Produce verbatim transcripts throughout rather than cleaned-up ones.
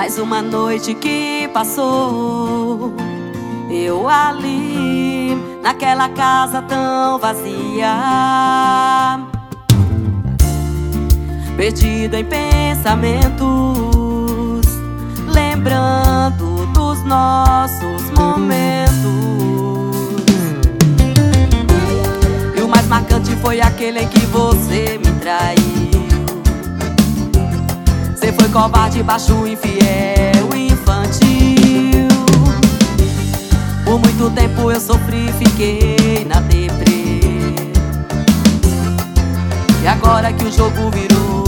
Mais uma noite que passou, eu ali, naquela casa tão vazia, perdido em pensamentos, lembrando dos nossos momentos. E o mais marcante foi aquele em que você me traiu. Você foi covarde, baixo, infiel, infantil. Por muito tempo eu sofri, fiquei na deprê. E agora que o jogo virou,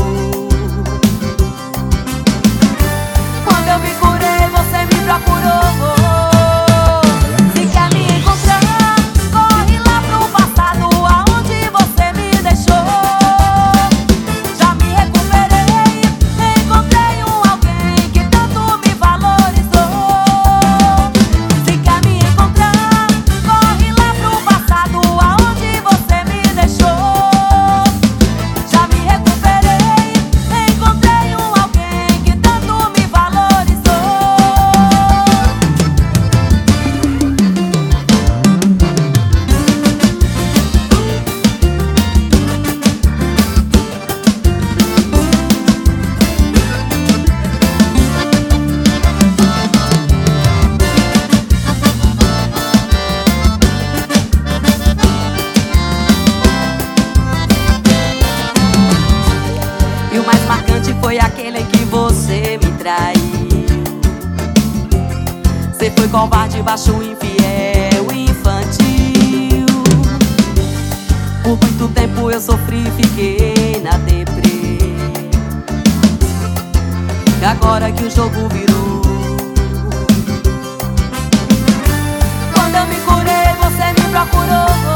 quando eu me curei, você me procurou. Se quer me encontrar, corre lá pro passado, aonde você me deixou. Já me recuperei, encontrei um alguém que tanto me valorizou. Se quer me encontrar, corre lá pro passado, aonde você me deixou. Já me recuperei, encontrei um alguém que tanto me valorizou. E o mais marcante foi aquele em que você me traiu. Você foi covarde, baixo, infiel, infantil. Por muito tempo eu sofri, fiquei na deprê. E agora que o jogo virou, quando eu me curei, você me procurou.